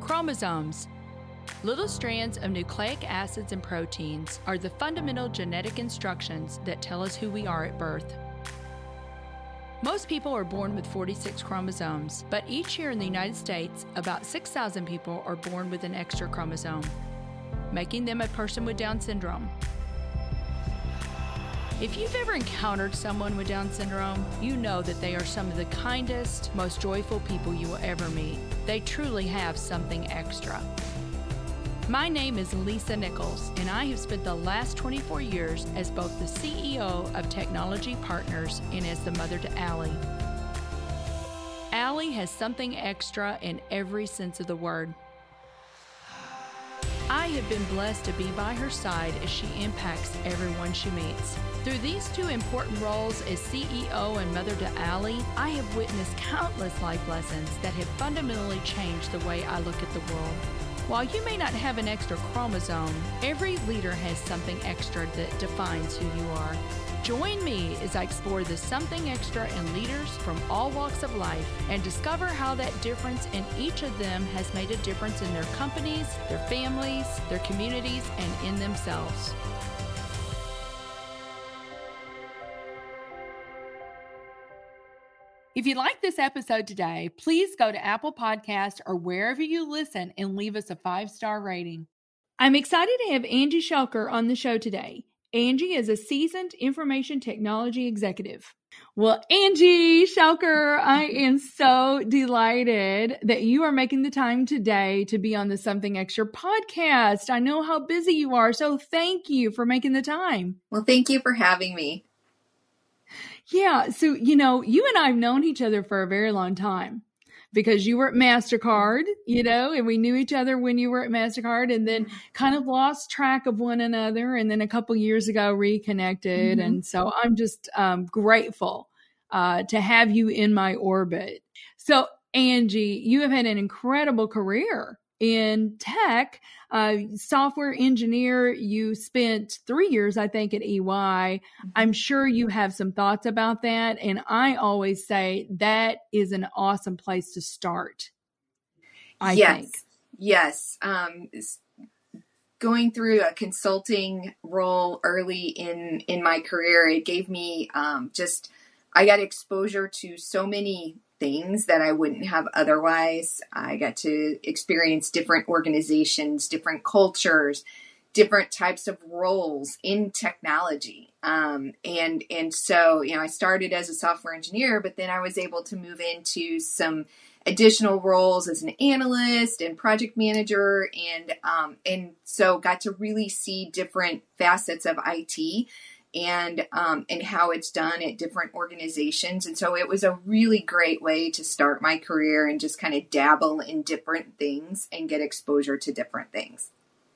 Chromosomes. Little strands of nucleic acids and proteins are the fundamental genetic instructions that tell us who we are at birth. Most people are born with 46 chromosomes, but each year in the United States, about 6,000 people are born with an extra chromosome, making them a person with Down syndrome. If you've ever encountered someone with Down syndrome, you know that they are some of the kindest, most joyful people you will ever meet. They truly have something extra. My name is Lisa Nichols, and I have spent the last 24 years as both the CEO of Technology Partners and as the mother to Allie. Allie has something extra in every sense of the word. I have been blessed to be by her side as she impacts everyone she meets. Through these two important roles as CEO and mother to Allie, I have witnessed countless life lessons that have fundamentally changed the way I look at the world. While you may not have an extra chromosome, every leader has something extra that defines who you are. Join me as I explore the something extra in leaders from all walks of life and discover how that difference in each of them has made a difference in their companies, their families, their communities, and in themselves. If you like this episode today, please go to Apple Podcast or wherever you listen and leave us a 5-star rating. I'm excited to have Angie Shelker on the show today. Angie is a seasoned information technology executive. Well, Angie Shelker, I am so delighted that you are making the time today to be on the Something Extra podcast. I know how busy you are, so thank you for making the time. Well, thank you for having me. Yeah. So, you and I have known each other for a very long time because you were at MasterCard, and we knew each other when you were at MasterCard and then kind of lost track of one another. And then a couple years ago reconnected. Mm-hmm. And so I'm just grateful to have you in my orbit. So Angie, you have had an incredible career in tech, software engineer. You spent 3 years, I think, at EY. I'm sure you have some thoughts about that. And I always say that is an awesome place to start. I think. Yes. Going through a consulting role early in my career, it gave me I got exposure to so many things that I wouldn't have otherwise. I got to experience different organizations, different cultures, different types of roles in technology. And so, I started as a software engineer, but then I was able to move into some additional roles as an analyst and project manager. And so got to really see different facets of IT and how it's done at different organizations. And so it was a really great way to start my career and just kind of dabble in different things and get exposure to different things.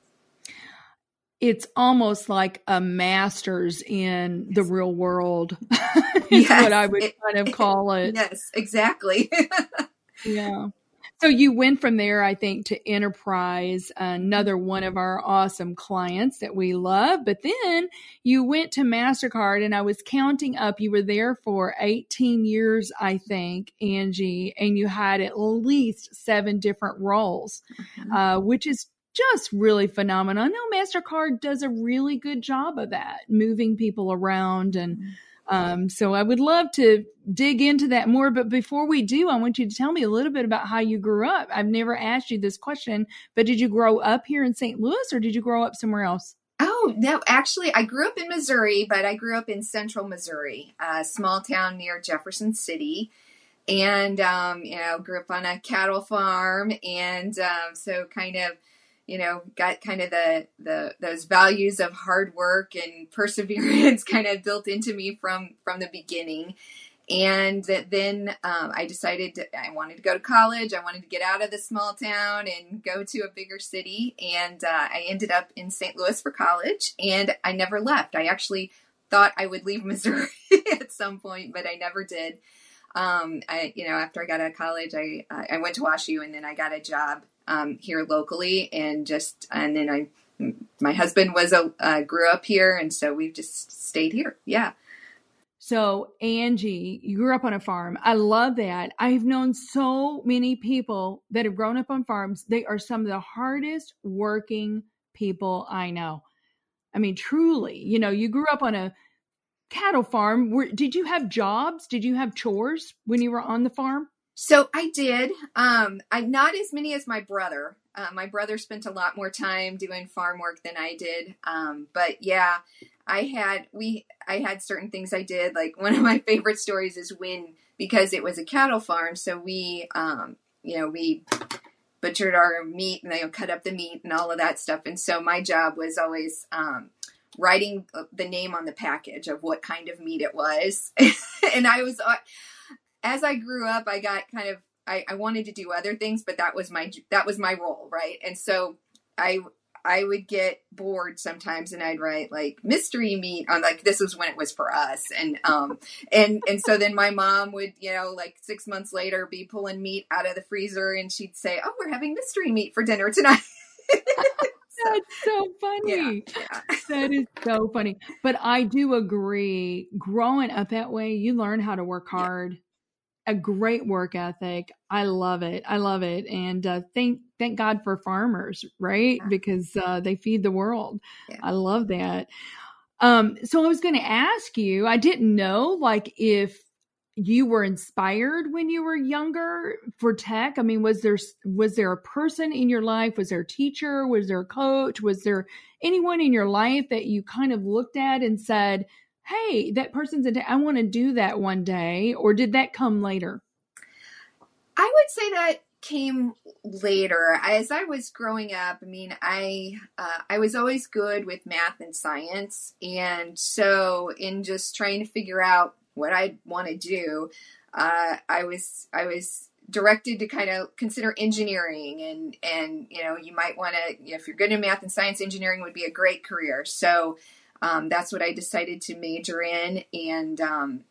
It's almost like a master's in the real world is what I would kind of call it. Yes, exactly. Yeah. So you went from there, I think, to Enterprise, another one of our awesome clients that we love. But then you went to MasterCard, and I was counting up. You were there for 18 years, I think, Angie, and you had at least 7 different roles, which is just really phenomenal. I know MasterCard does a really good job of that, moving people around. And so I would love to dig into that more. But before we do, I want you to tell me a little bit about how you grew up. I've never asked you this question, but did you grow up here in St. Louis or did you grow up somewhere else? Oh, no, actually, I grew up in Missouri, but I grew up in central Missouri, a small town near Jefferson City. And, grew up on a cattle farm. And so kind of, got kind of those values of hard work and perseverance kind of built into me from the beginning. And then I decided I wanted to go to college. I wanted to get out of the small town and go to a bigger city. And I ended up in St. Louis for college, and I never left. I actually thought I would leave Missouri at some point, but I never did. After I got out of college, I went to WashU, and then I got a job here locally, and then my husband grew up here, and so we've just stayed here. Yeah. So Angie, you grew up on a farm. I love that. I've known so many people that have grown up on farms. They are some of the hardest working people I know. I mean, truly, you grew up on a cattle farm. Did you have jobs? Did you have chores when you were on the farm? So I did. I not as many as my brother. My brother spent a lot more time doing farm work than I did. But yeah, I had certain things I did. Like one of my favorite stories is because it was a cattle farm, so we butchered our meat and they cut up the meat and all of that stuff. And so my job was always writing the name on the package of what kind of meat it was. And as I grew up, I got I wanted to do other things, but that was my role, right? And so I would get bored sometimes, and I'd write like mystery meat on, like, this was when it was for us, and so then my mom would, like 6 months later, be pulling meat out of the freezer, and she'd say, "Oh, we're having mystery meat for dinner tonight." That's so funny. Yeah. That is so funny. But I do agree. Growing up that way, you learn how to work hard. Yeah. A great work ethic. I love it. I love it. And thank God for farmers, right? Yeah. Because they feed the world. Yeah. I love that. So I was going to ask you, I didn't know, like, if you were inspired when you were younger for tech. I mean, was there a person in your life? Was there a teacher? Was there a coach? Was there anyone in your life that you kind of looked at and said, "Hey, that person's I want to do that one day"? Or did that come later? I would say that came later. As I was growing up, I mean, I was always good with math and science. And so in just trying to figure out what I want to do, I was directed to kind of consider engineering, and you might want to, if you're good in math and science, engineering would be a great career. So that's what I decided to major in, and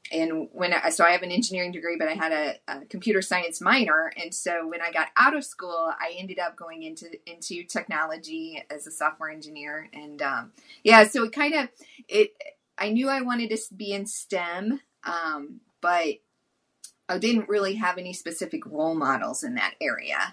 so I have an engineering degree, but I had a computer science minor, and so when I got out of school, I ended up going into technology as a software engineer, and so I knew I wanted to be in STEM, but I didn't really have any specific role models in that area.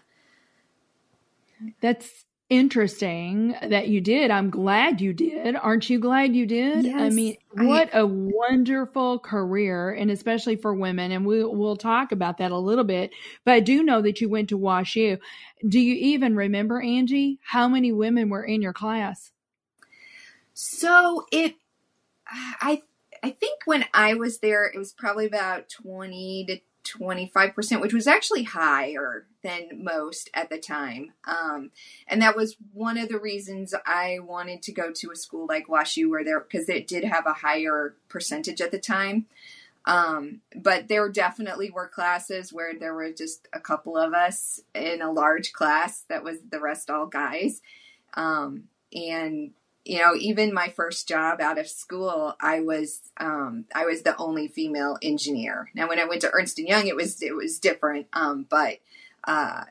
That's interesting that you did. I'm glad you did. Aren't you glad you did? Yes, I mean, what a wonderful career, and especially for women. And we'll talk about that a little bit. But I do know that you went to WashU. Do you even remember, Angie, how many women were in your class? So I think when I was there, it was probably about 20 to 25%, which was actually higher than most at the time. And that was one of the reasons I wanted to go to a school like WashU, because it did have a higher percentage at the time. But there definitely were classes where there were just a couple of us in a large class that was the rest all guys. And even my first job out of school, I was the only female engineer. Now, when I went to Ernst & Young, it was different. But I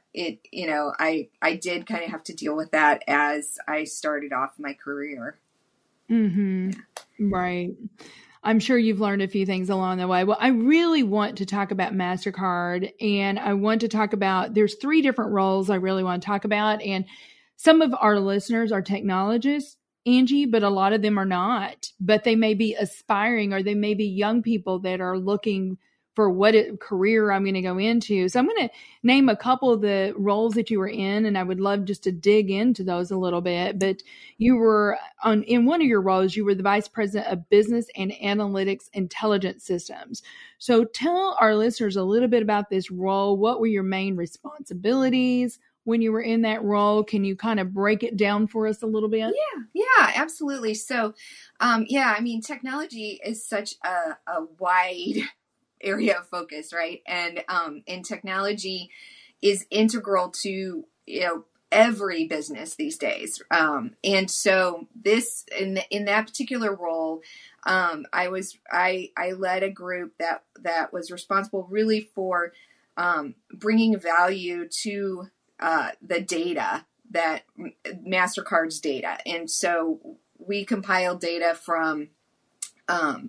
did kind of have to deal with that as I started off my career. Mm-hmm. Right. I'm sure you've learned a few things along the way. Well, I really want to talk about MasterCard, and I want to talk about, there's 3 different roles I really want to talk about. And some of our listeners are technologists, Angie, but a lot of them are not. But they may be aspiring, or they may be young people that are looking for what career I'm going to go into. So I'm going to name a couple of the roles that you were in, and I would love just to dig into those a little bit. But you were in one of your roles, you were the Vice President of Business and Analytics Intelligence Systems. So tell our listeners a little bit about this role. What were your main responsibilities when you were in that role? Can you kind of break it down for us a little bit? Yeah, absolutely. So, I mean, technology is such a wide area of focus, right? And technology is integral to every business these days. And so this in that particular role, I led a group that was responsible really for bringing value to the data, that MasterCard's data. And so we compiled data from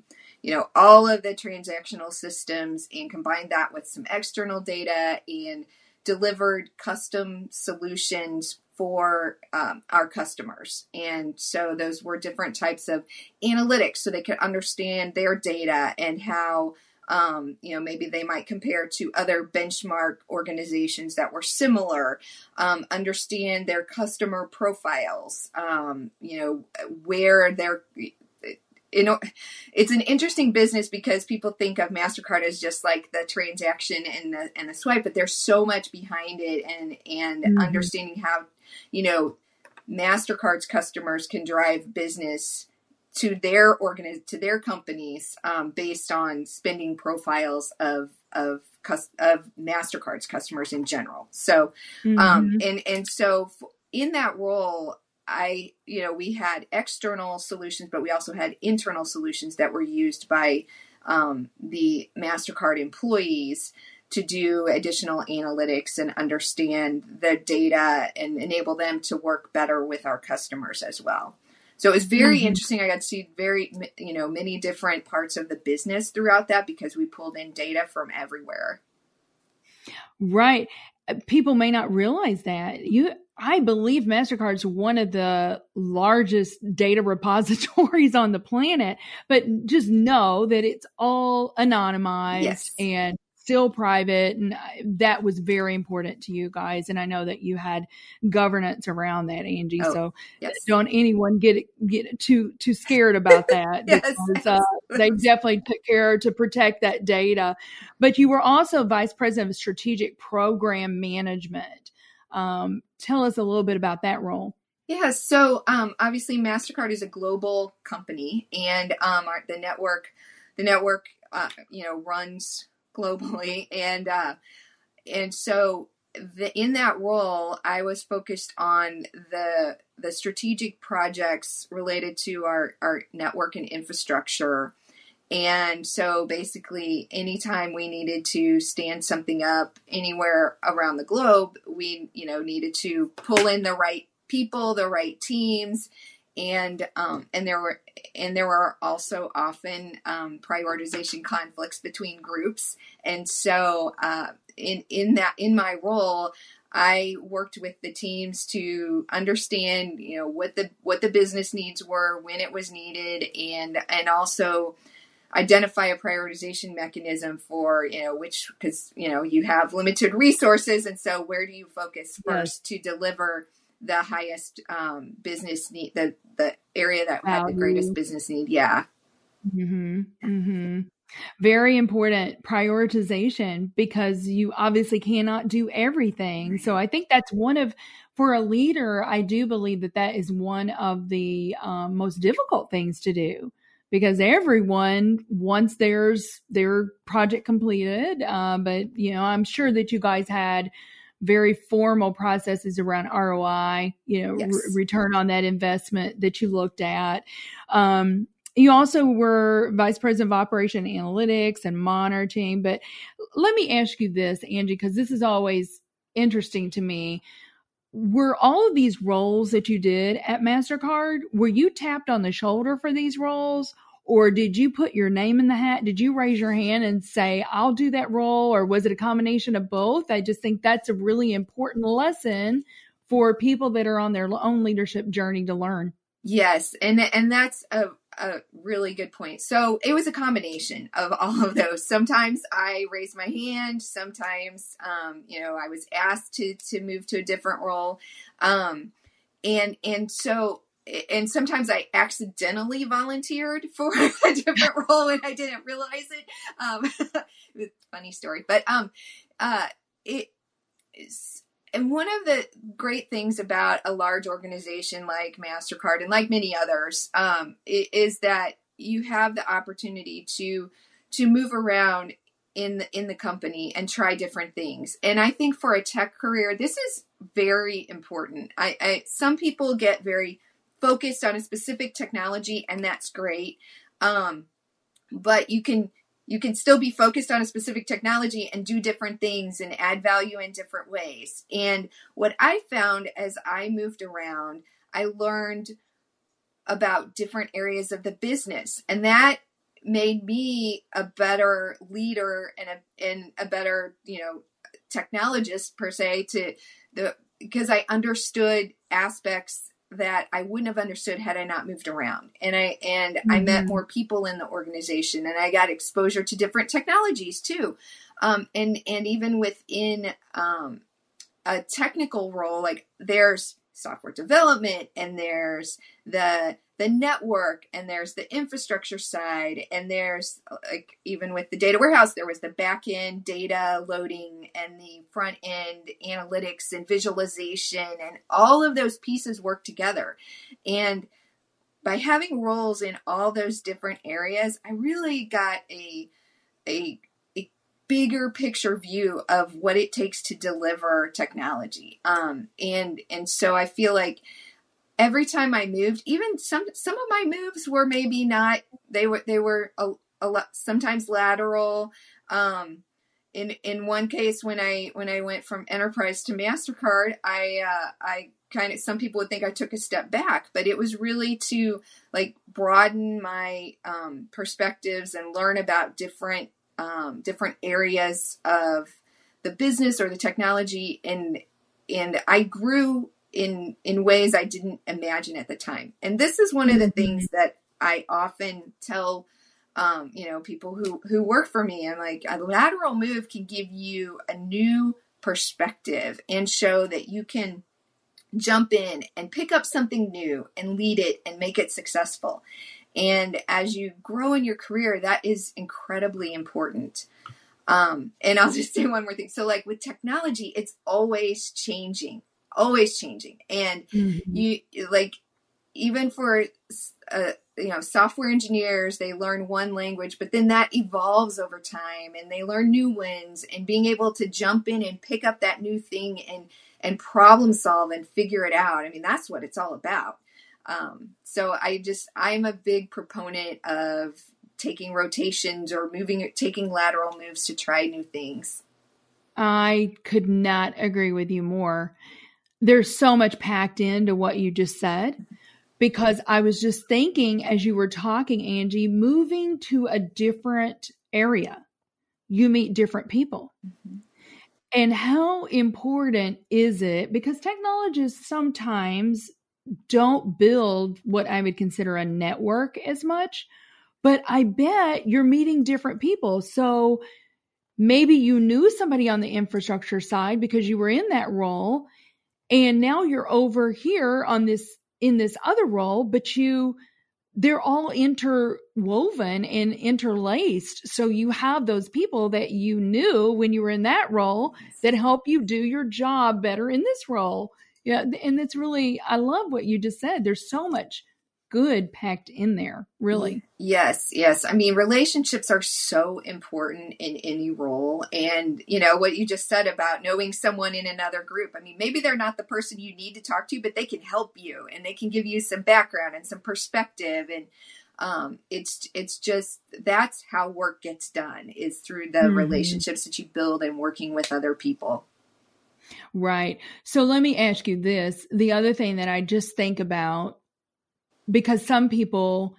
all of the transactional systems and combined that with some external data and delivered custom solutions for our customers. And so those were different types of analytics so they could understand their data and how maybe they might compare to other benchmark organizations that were similar, understand their customer profiles, where they're, it's an interesting business because people think of MasterCard as just like the transaction and the swipe, but there's so much behind it and understanding how, MasterCard's customers can drive business to their companies based on spending profiles of MasterCard's customers in general. So, so in that role, we had external solutions, but we also had internal solutions that were used by the MasterCard employees to do additional analytics and understand the data and enable them to work better with our customers as well. So it was very interesting. I got to see many different parts of the business throughout that because we pulled in data from everywhere. Right. People may not realize that. I believe MasterCard's one of the largest data repositories on the planet, but just know that it's all anonymized and still private. And that was very important to you guys. And I know that you had governance around that, Angie. Don't anyone get too scared about that because they definitely took care to protect that data. But you were also Vice President of Strategic Program Management. Tell us a little bit about that role. Yeah, so obviously MasterCard is a global company, and the network runs globally, and so in that role, I was focused on the strategic projects related to our network and infrastructure. And so basically, anytime we needed to stand something up anywhere around the globe, we, needed to pull in the right people, the right teams, and there were also often prioritization conflicts between groups. And so in my role, I worked with the teams to understand, what the business needs were, when it was needed, and also identify a prioritization mechanism for, because you have limited resources. And so where do you focus first to deliver the highest business need, the area that had the greatest business need? Yeah. Very important prioritization because you obviously cannot do everything. So I think that's for a leader, I do believe that is one of the most difficult things to do. Because everyone wants their project completed. But, I'm sure that you guys had very formal processes around ROI, return on that investment that you looked at. You also were Vice President of Operation Analytics and Monitoring. But let me ask you this, Angie, because this is always interesting to me. Were all of these roles that you did at MasterCard, were you tapped on the shoulder for these roles? Or did you put your name in the hat? Did you raise your hand and say, I'll do that role? Or was it a combination of both? I just think that's a really important lesson for people that are on their own leadership journey to learn. Yes. And that's a really good point. So it was a combination of all of those. Sometimes I raised my hand. Sometimes, I was asked to move to a different role. And sometimes I accidentally volunteered for a different role and I didn't realize it. It's a funny story, but and one of the great things about a large organization like MasterCard and like many others is that you have the opportunity to move around in the company and try different things. And I think for a tech career, this is very important. Some people get very focused on a specific technology, and that's great. But you can still be focused on a specific technology and do different things and add value in different ways. And what I found as I moved around, I learned about different areas of the business, and that made me a better leader and a better, technologist per se because I understood aspects that I wouldn't have understood had I not moved around. And I met more people in the organization, and I got exposure to different technologies too. And even within a technical role, like there's software development, and there's the network, and there's the infrastructure side, and there's like even with the data warehouse, there was the back end data loading and the front end analytics and visualization, and all of those pieces work together. And by having roles in all those different areas, I really got a bigger picture view of what it takes to deliver technology. And so I feel like every time I moved, even some of my moves were maybe not, they were a lot, sometimes lateral. In one case, when I went from Enterprise to MasterCard, I kind of, some people would think I took a step back, but it was really to like broaden my perspectives and learn about different areas of the business or the technology, and I grew in ways I didn't imagine at the time. And this is one of the things that I often tell people who work for me. I'm like, a lateral move can give you a new perspective and show that you can jump in and pick up something new and lead it and make it successful. And as you grow in your career, that is incredibly important. And I'll just say one more thing. So like with technology, it's always changing. And you like, even for, software engineers, they learn one language, but then that evolves over time and they learn new ones, and being able to jump in and pick up that new thing and problem solve and figure it out. I mean, that's what it's all about. So I'm a big proponent of taking rotations or taking lateral moves to try new things. I could not agree with you more. There's so much packed into what you just said, because I was just thinking as you were talking, Angie, moving to a different area, you meet different people. Mm-hmm. And how important is it? Because technologists sometimes don't build what I would consider a network as much, but I bet you're meeting different people. So maybe you knew somebody on the infrastructure side because you were in that role, and now you're over here in this other role, but they're all interwoven and interlaced. So you have those people that you knew when you were in that role that help you do your job better in this role. Yeah. And it's really, I love what you just said. There's so much good packed in there, really. Yes. I mean, relationships are so important in any role. And, what you just said about knowing someone in another group. I mean, maybe they're not the person you need to talk to, but they can help you and they can give you some background and some perspective. And it's just, that's how work gets done, is through the relationships that you build and working with other people. Right. So let me ask you this. The other thing that I just think about, because some people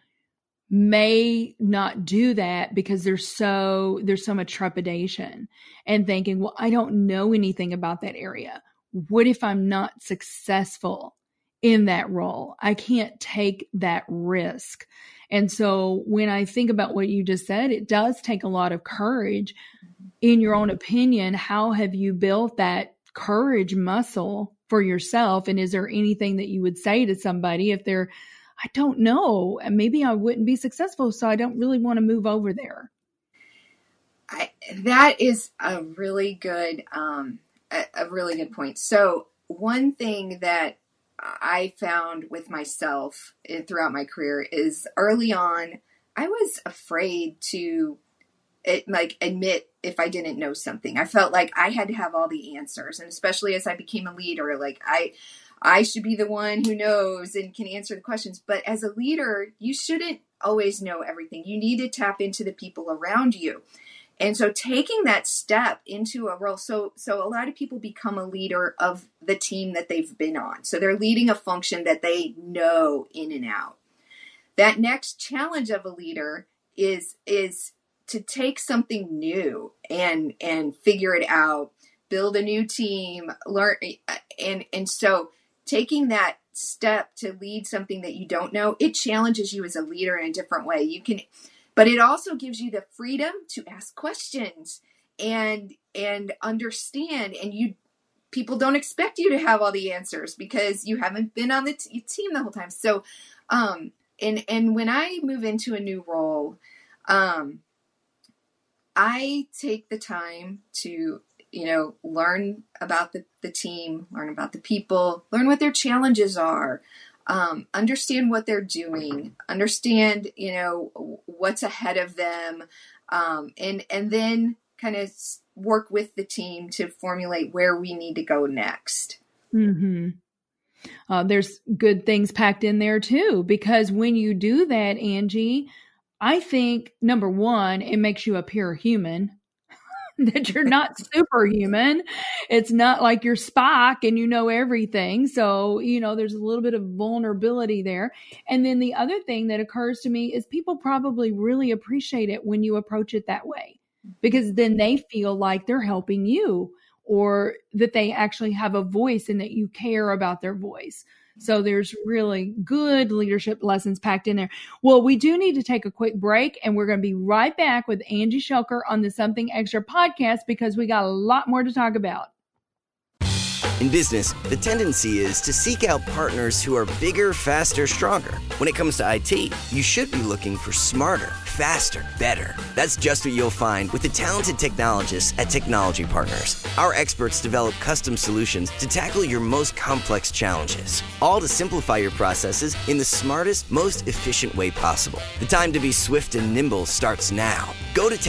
may not do that because there's so much trepidation and thinking, well, I don't know anything about that area. What if I'm not successful in that role? I can't take that risk. And so when I think about what you just said, it does take a lot of courage. In your own opinion, how have you built that courage muscle for yourself? And is there anything that you would say to somebody if they're, I don't know, and maybe I wouldn't be successful, so I don't really want to move over there? That is a really good point. So one thing that I found with myself throughout my career is early on, I was afraid to admit if I didn't know something. I felt like I had to have all the answers. And especially as I became a leader, like I should be the one who knows and can answer the questions. But as a leader, you shouldn't always know everything. You need to tap into the people around you. And so taking that step into a role, so a lot of people become a leader of the team that they've been on. So they're leading a function that they know in and out. That next challenge of a leader is to take something new and figure it out, build a new team, learn, and so taking that step to lead something that you don't know, it challenges you as a leader in a different way. But it also gives you the freedom to ask questions and understand, and people don't expect you to have all the answers because you haven't been on the team the whole time. So, and when I move into a new role, I take the time to, learn about the team, learn about the people, learn what their challenges are, understand what they're doing, understand, what's ahead of them, and then kind of work with the team to formulate where we need to go next. Mm-hmm. There's good things packed in there too, because when you do that, Angie, I think number one, it makes you appear human, that you're not superhuman. It's not like you're Spock and you know everything. So, there's a little bit of vulnerability there. And then the other thing that occurs to me is people probably really appreciate it when you approach it that way, because then they feel like they're helping you, or that they actually have a voice and that you care about their voice. So there's really good leadership lessons packed in there. Well, we do need to take a quick break, and we're going to be right back with Angie Schulker on the Something Extra podcast, because we got a lot more to talk about. In business, the tendency is to seek out partners who are bigger, faster, stronger. When it comes to IT, you should be looking for smarter, faster, better. That's just what you'll find with the talented technologists at Technology Partners. Our experts develop custom solutions to tackle your most complex challenges, all to simplify your processes in the smartest, most efficient way possible. The time to be swift and nimble starts now. Go to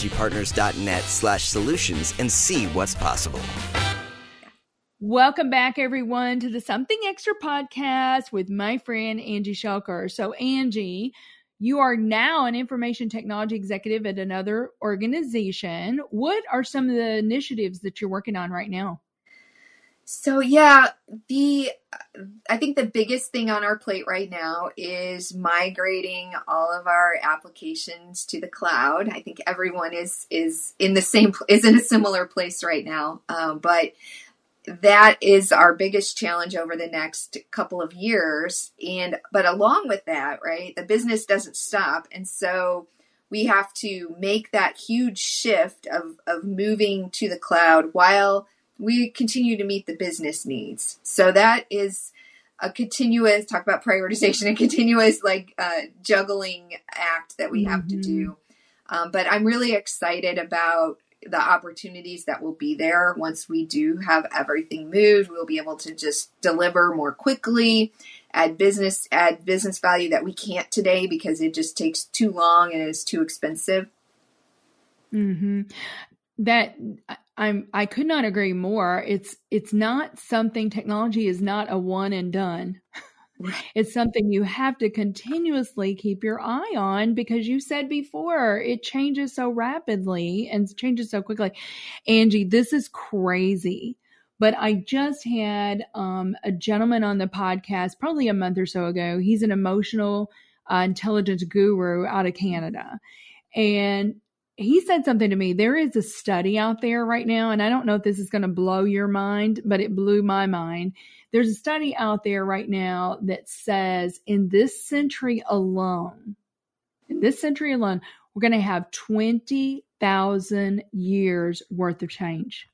technologypartners.net/solutions and see what's possible. Welcome back, everyone, to the Something Extra podcast with my friend Angie Schulker. So, Angie, you are now an information technology executive at another organization. What are some of the initiatives that you're working on right now? So, I think the biggest thing on our plate right now is migrating all of our applications to the cloud. I think everyone is in a similar place right now, but that is our biggest challenge over the next couple of years. But along with that, right, the business doesn't stop. And so we have to make that huge shift of moving to the cloud while we continue to meet the business needs. So that is a continuous, talk about prioritization, a continuous juggling act that we have to do. But I'm really excited about the opportunities that will be there once we do have everything moved. We'll be able to just deliver more quickly, add business value that we can't today because it just takes too long and is too expensive. Mm-hmm. I could not agree more. It's not something, technology is not a one and done. It's something you have to continuously keep your eye on, because you said before, it changes so rapidly and changes so quickly. Angie, this is crazy. But I just had a gentleman on the podcast probably a month or so ago. He's an emotional intelligence guru out of Canada. And he said something to me. There is a study out there right now, and I don't know if this is going to blow your mind, but it blew my mind. There's a study out there right now that says in this century alone, we're going to have 20,000 years worth of change.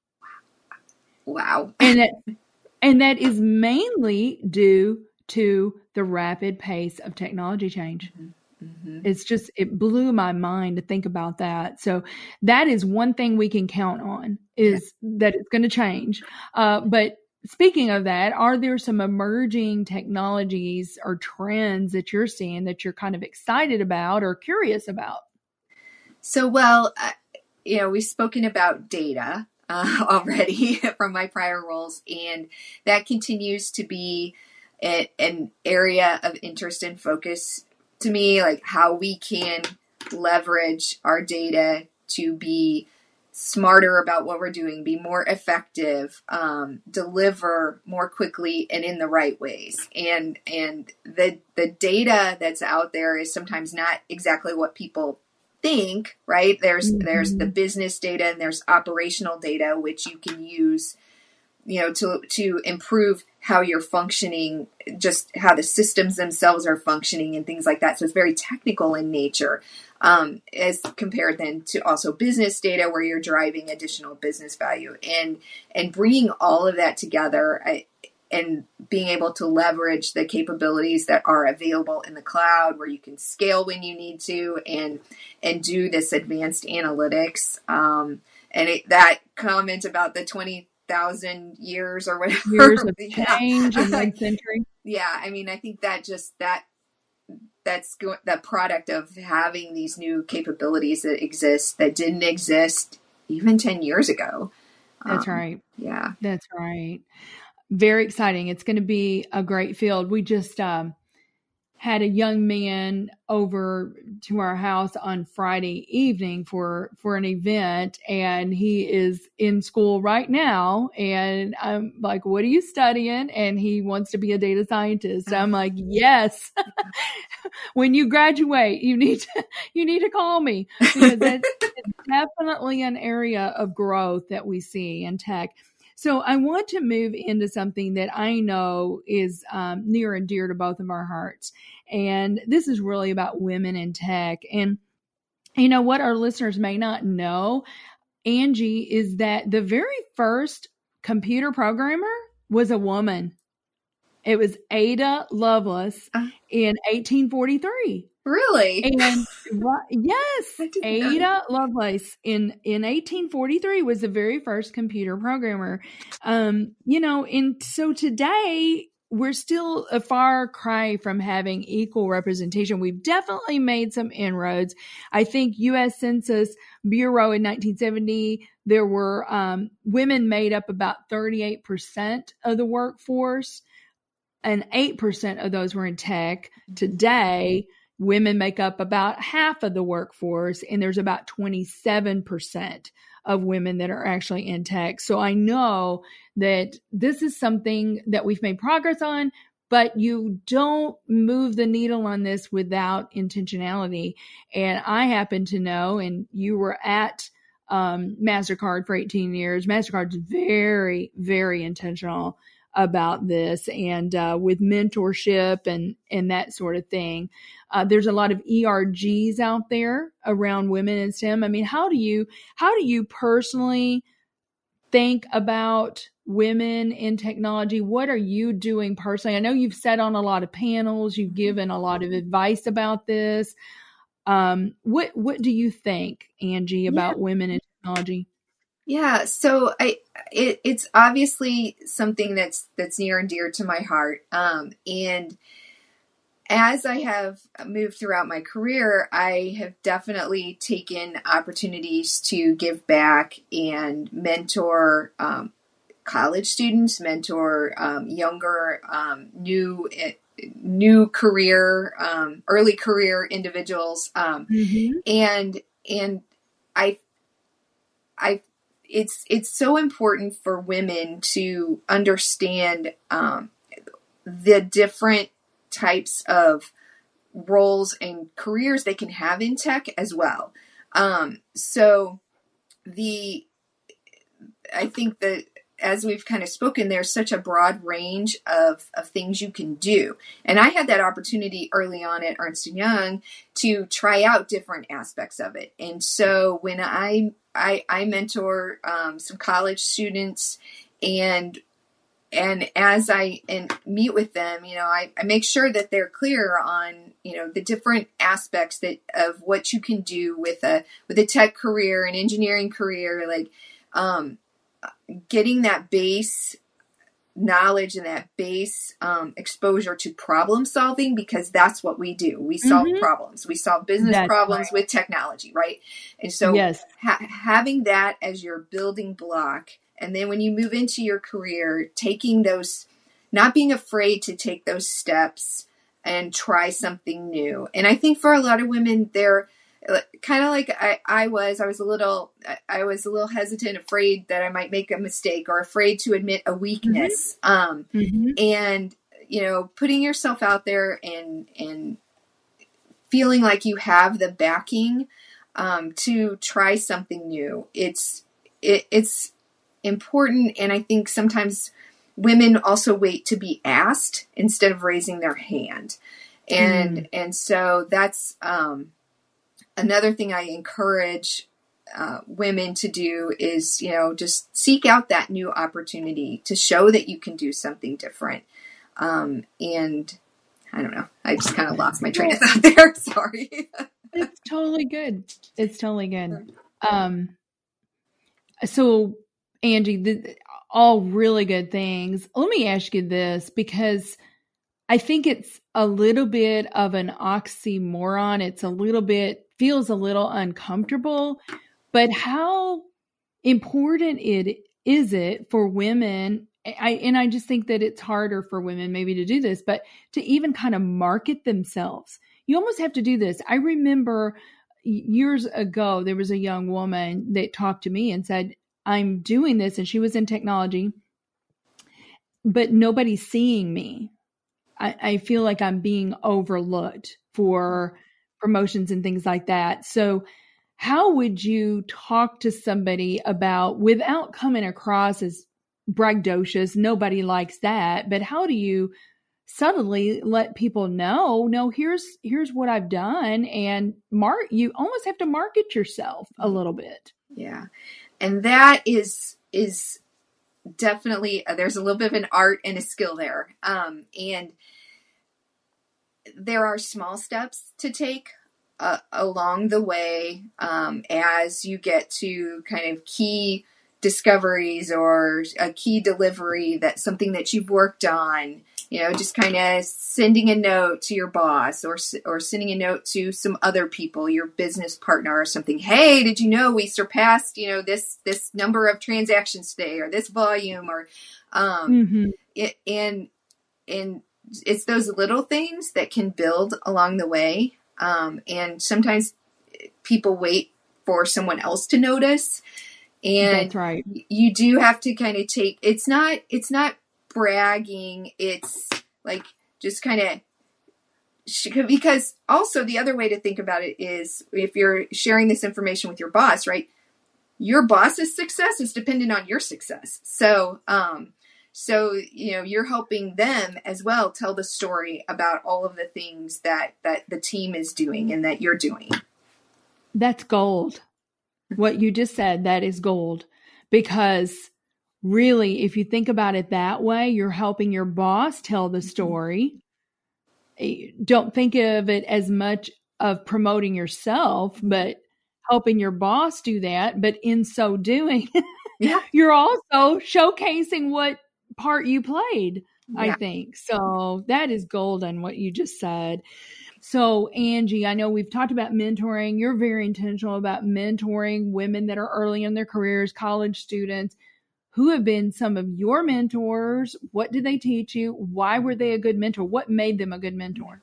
Wow. And that is mainly due to the rapid pace of technology change. Mm-hmm. It blew my mind to think about that. So that is one thing we can count on, is that it's going to change. But speaking of that, are there some emerging technologies or trends that you're seeing that you're kind of excited about or curious about? So, we've spoken about data already from my prior roles, and that continues to be an area of interest and focus to me, like how we can leverage our data to be smarter about what we're doing, be more effective, deliver more quickly and in the right ways. And the data that's out there is sometimes not exactly what people think, right? There's the business data and there's operational data, which you can use, to improve how you're functioning, just how the systems themselves are functioning and things like that. So it's very technical in nature, as compared then to also business data where you're driving additional business value, and bringing all of that together and being able to leverage the capabilities that are available in the cloud where you can scale when you need to and do this advanced analytics. That comment about the 20,000 years or whatever. Years of change in one century. Yeah. I mean, I think that's the product of having these new capabilities that exist that didn't exist even 10 years ago. That's right. Yeah. That's right. Very exciting. It's going to be a great field. We just had a young man over to our house on Friday evening for an event, and he is in school right now. And I'm like, what are you studying? And he wants to be a data scientist. I'm like, yes. When you graduate, you need to call me, because it's definitely an area of growth that we see in tech. So I want to move into something that I know is near and dear to both of our hearts. And this is really about women in tech. And what our listeners may not know, Angie, is that the very first computer programmer was a woman. It was Ada Lovelace in 1843. Really? And yes, Ada Lovelace in 1843 was the very first computer programmer. And so today we're still a far cry from having equal representation. We've definitely made some inroads. I think U.S. Census Bureau in 1970, there were women made up about 38% of the workforce, and 8% of those were in tech. Today, women make up about half of the workforce, and there's about 27% of women that are actually in tech. So I know that this is something that we've made progress on, but you don't move the needle on this without intentionality. And I happen to know, and you were at MasterCard for 18 years. MasterCard's very, very intentional about this, and with mentorship and that sort of thing. There's a lot of ERGs out there around women in STEM. I mean, how do you personally think about women in technology? What are you doing personally? I know you've sat on a lot of panels, you've given a lot of advice about this. What do you think, Angie, about women in technology? Yeah, so it's obviously something that's near and dear to my heart. And as I have moved throughout my career, I have definitely taken opportunities to give back and mentor college students, mentor younger, new career, early career individuals, and it's so important for women to understand the different types of roles and careers they can have in tech as well. So I think that as we've kind of spoken, there's such a broad range of things you can do. And I had that opportunity early on at Ernst & Young to try out different aspects of it. And so when I mentor some college students, and as I meet with them, I make sure that they're clear on, the different aspects of what you can do with a tech career, an engineering career, like getting that base knowledge and that base exposure to problem solving, because that's what we do. We solve problems. We solve business problems with technology, right? And so having that as your building block, and then when you move into your career, taking those, not being afraid to take those steps and try something new. And I think for a lot of women, kind of like I was a little hesitant, afraid that I might make a mistake or afraid to admit a weakness. And, putting yourself out there and feeling like you have the backing, to try something new. It's important. And I think sometimes women also wait to be asked instead of raising their hand. And so that's, another thing I encourage women to do is, just seek out that new opportunity to show that you can do something different. And I don't know, I just kind of lost my train of thought there. Sorry. It's totally good. It's totally good. So Angie, all really good things. Let me ask you this, because I think it's a little bit of an oxymoron. Feels a little uncomfortable, but how important is it for women? I just think that it's harder for women maybe to do this, but to even kind of market themselves. You almost have to do this. I remember years ago, there was a young woman that talked to me and said, I'm doing this, and she was in technology, but nobody's seeing me. I feel like I'm being overlooked for promotions and things like that. So how would you talk to somebody about, without coming across as braggadocious? Nobody likes that. But how do you subtly let people know, no, here's what I've done, and you almost have to market yourself a little bit. Yeah. And that is definitely, there's a little bit of an art and a skill there. And there are small steps to take along the way, as you get to kind of key discoveries or a key delivery, that's something that you've worked on, just kind of sending a note to your boss or sending a note to some other people, your business partner or something. Hey, did you know we surpassed, this number of transactions today, or this volume, or, and it's those little things that can build along the way. And sometimes people wait for someone else to notice. And that's right. You do have to kind of it's not bragging. It's like just kind of, because also the other way to think about it is, if you're sharing this information with your boss, right? Your boss's success is dependent on your success. So, you're helping them as well tell the story about all of the things that the team is doing and that you're doing. That's gold. What you just said, that is gold. Because really, if you think about it that way, you're helping your boss tell the story. Don't think of it as much of promoting yourself, but helping your boss do that. But in so doing, you're also showcasing what part you played, I think. So that is golden, what you just said. So Angie, I know we've talked about mentoring. You're very intentional about mentoring women that are early in their careers, college students. Who have been some of your mentors? What did they teach you? Why were they a good mentor? What made them a good mentor?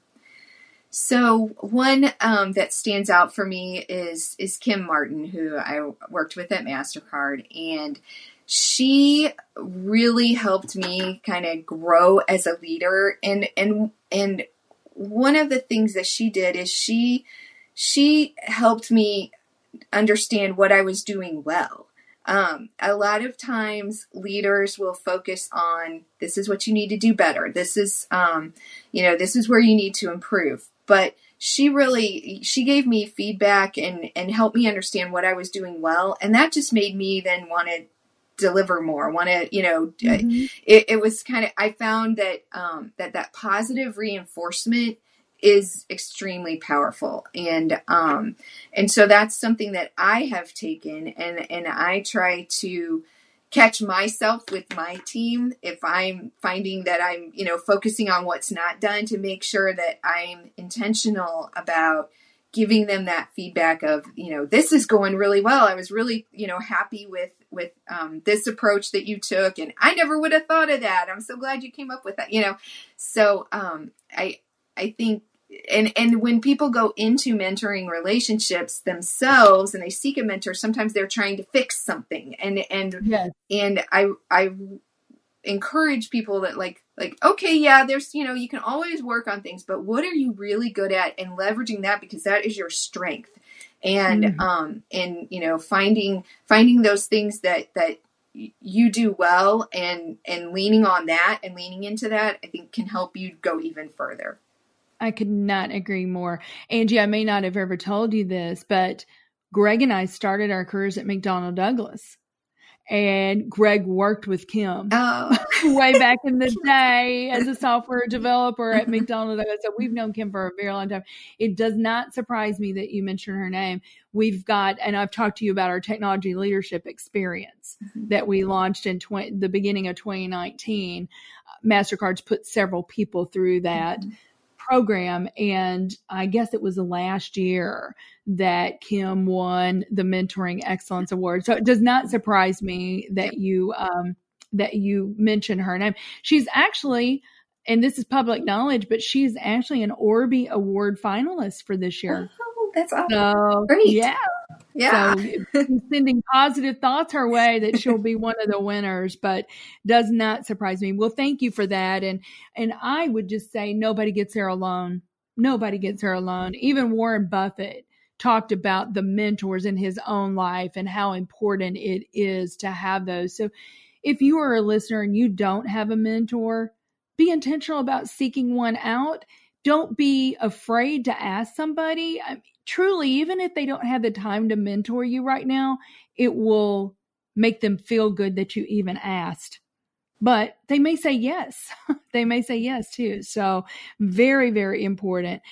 So one that stands out for me is Kim Martin, who I worked with at MasterCard, and she really helped me kind of grow as a leader. And one of the things that she did is she helped me understand what I was doing well. A lot of times leaders will focus on, this is what you need to do better. This is, this is where you need to improve. But she gave me feedback and helped me understand what I was doing well. And that just made me then want to deliver more, it was kind of, I found that, that positive reinforcement is extremely powerful. And so that's something that I have taken, and I try to catch myself with my team if I'm finding that I'm, focusing on what's not done, to make sure that I'm intentional about giving them that feedback of, this is going really well. I was really, happy with this approach that you took, and I never would have thought of that. I'm so glad you came up with that, So I think and when people go into mentoring relationships themselves and they seek a mentor, sometimes they're trying to fix something. Yes. And I encourage people that like, okay, yeah, there's, you can always work on things, but what are you really good at, and leveraging that, because that is your strength. And, finding those things that you do well, and leaning on that and leaning into that, I think can help you go even further. I could not agree more. Angie, I may not have ever told you this, but Greg and I started our careers at McDonnell Douglas. And Greg worked with Kim way back in the day as a software developer at McDonnell Douglas. So we've known Kim for a very long time. It does not surprise me that you mentioned her name. We've got, and I've talked to you about our technology leadership experience that we launched in the beginning of 2019. MasterCard's put several people through that program, and I guess it was last year that Kim won the Mentoring Excellence Award. So it does not surprise me that you mentioned her name. She's actually, and this is public knowledge, but she's actually an Orby Award finalist for this year. Oh, that's awesome. So, great. Yeah. So sending positive thoughts her way that she'll be one of the winners, but does not surprise me. Well, thank you for that. And I would just say nobody gets there alone. Nobody gets there alone. Even Warren Buffett talked about the mentors in his own life and how important it is to have those. So if you are a listener and you don't have a mentor, be intentional about seeking one out. Don't be afraid to ask somebody. Truly, even if they don't have the time to mentor you right now, it will make them feel good that you even asked. But they may say yes. They may say yes too. So very, very important.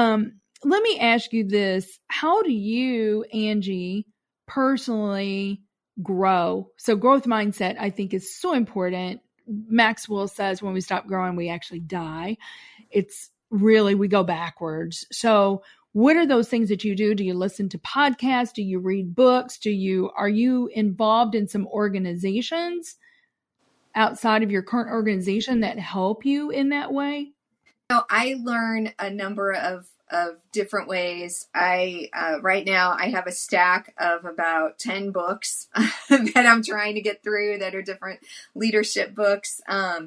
Let me ask you this. How do you, Angie, personally grow? So growth mindset, I think, is so important. Maxwell says when we stop growing, we actually die. It's really, we go backwards. So what are those things that you do? Do you listen to podcasts? Do you read books? Are you involved in some organizations outside of your current organization that help you in that way? I learn a number of different ways. Right now I have a stack of about 10 books that I'm trying to get through that are different leadership books.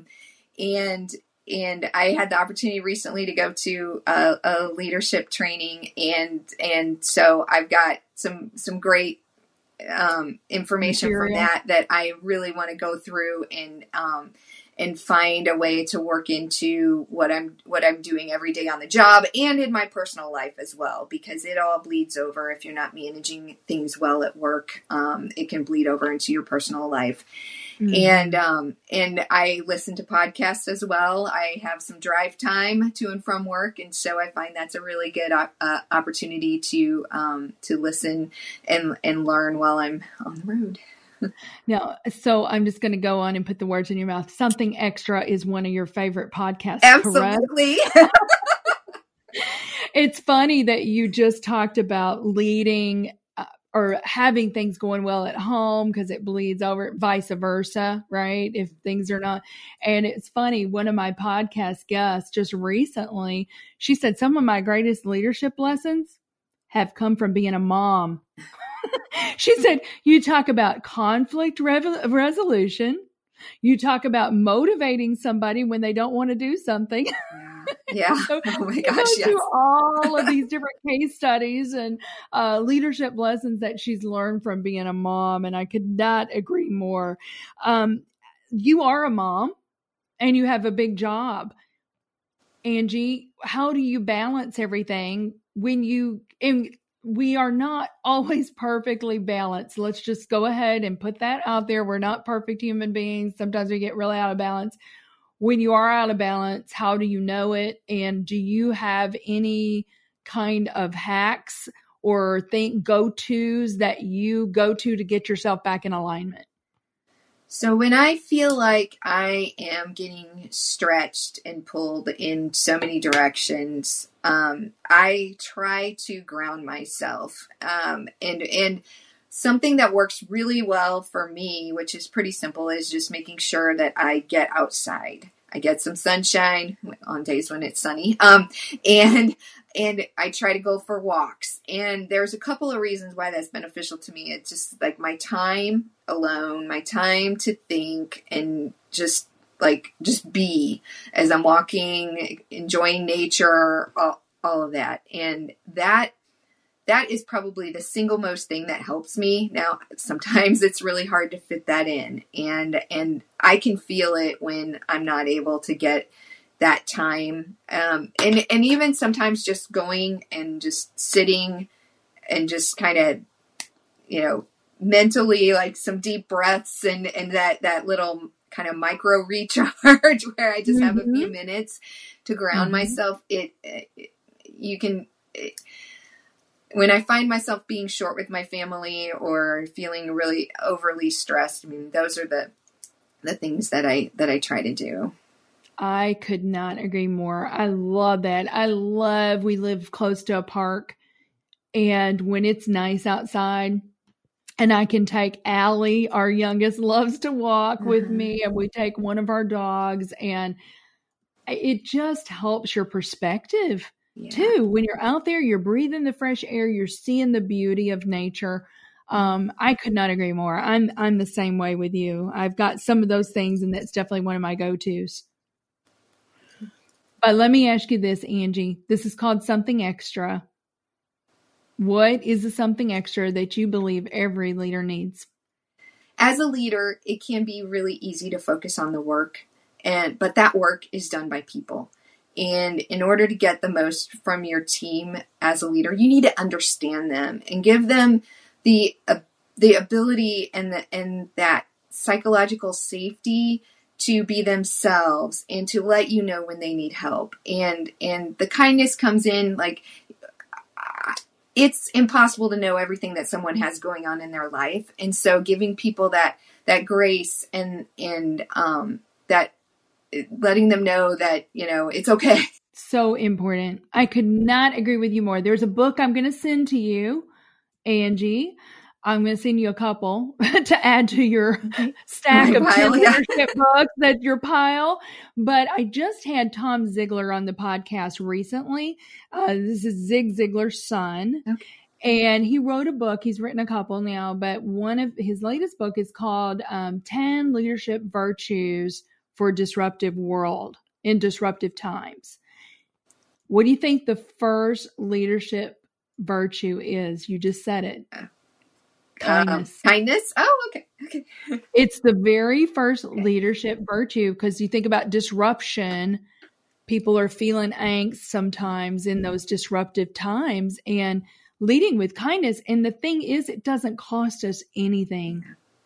And I had the opportunity recently to go to a leadership training, and so I've got some great information from that I really want to go through and find a way to work into what I'm doing every day on the job and in my personal life as well, because it all bleeds over. If you're not managing things well at work, it can bleed over into your personal life. Mm-hmm. And I listen to podcasts as well. I have some drive time to and from work, and so I find that's a really good opportunity to listen and learn while I'm on the road. Now, so I'm just going to go on and put the words in your mouth. Something Extra is one of your favorite podcasts. Absolutely. It's funny that you just talked about leading or having things going well at home because it bleeds over, vice versa, right? If things are not. And it's funny, one of my podcast guests just recently, she said some of my greatest leadership lessons have come from being a mom. She said, you talk about conflict resolution. You talk about motivating somebody when they don't want to do something. Yeah. So oh my gosh. Yes. Through all of these different case studies and leadership lessons that she's learned from being a mom. And I could not agree more. You are a mom and you have a big job. Angie, how do you balance everything when we are not always perfectly balanced. Let's just go ahead and put that out there. We're not perfect human beings. Sometimes we get really out of balance. When you are out of balance, how do you know it? And do you have any kind of hacks or go-tos that you go to get yourself back in alignment? So when I feel like I am getting stretched and pulled in so many directions, I try to ground myself. And something that works really well for me, which is pretty simple, is just making sure that I get outside. I get some sunshine on days when it's sunny. And I try to go for walks. And there's a couple of reasons why that's beneficial to me. It's just like my time alone, my time to think and just be as I'm walking, enjoying nature, all of that. And that is probably the single most thing that helps me. Now, sometimes it's really hard to fit that in. And I can feel it when I'm not able to get that time. And even sometimes just going and just sitting and just kind of, mentally like some deep breaths and that little kind of micro recharge where I just have a few minutes to ground myself. When I find myself being short with my family or feeling really overly stressed, I mean, those are the things that I try to do. I could not agree more. I love that. We live close to a park, and when it's nice outside and I can take Allie, our youngest, loves to walk with me, and we take one of our dogs, and it just helps your perspective too. When you're out there, you're breathing the fresh air, you're seeing the beauty of nature. I could not agree more. I'm the same way with you. I've got some of those things, and that's definitely one of my go-tos. But let me ask you this, Angie. This is called Something Extra. What is the something extra that you believe every leader needs? As a leader, it can be really easy to focus on the work, but that work is done by people. And in order to get the most from your team as a leader, you need to understand them and give them the ability and that psychological safety to be themselves and to let you know when they need help. And the kindness comes in, like, it's impossible to know everything that someone has going on in their life. And so giving people that grace and that letting them know that, it's okay. So important. I could not agree with you more. There's a book I'm going to send to you, Angie. I'm going to send you a couple to add to your stack of 10 leadership books, your pile. But I just had Tom Ziglar on the podcast recently. This is Zig Ziglar's son. Okay. And he wrote a book. He's written a couple now, but one of his latest book is called 10 Leadership Virtues for a Disruptive World in Disruptive Times. What do you think the first leadership virtue is? You just said it. Kindness. Kindness? Oh, okay. It's the very first leadership virtue, because you think about disruption. People are feeling angst sometimes in those disruptive times, and leading with kindness. And the thing is, it doesn't cost us anything.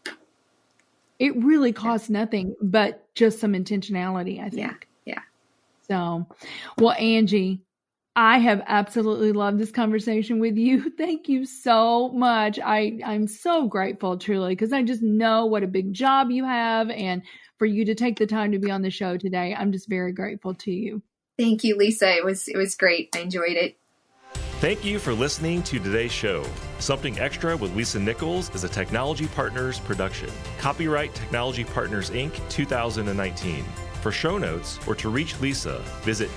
It really costs nothing, but just some intentionality, I think. Yeah. So, well, Angie, I have absolutely loved this conversation with you. Thank you so much. I'm so grateful, truly, because I just know what a big job you have, and for you to take the time to be on the show today, I'm just very grateful to you. Thank you, Lisa. It was great. I enjoyed it. Thank you for listening to today's show. Something Extra with Lisa Nichols is a Technology Partners production. Copyright Technology Partners, Inc., 2019. For show notes or to reach Lisa, visit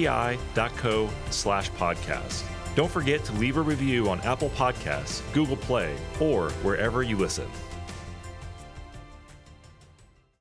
tpi.co/podcast. Don't forget to leave a review on Apple Podcasts, Google Play, or wherever you listen.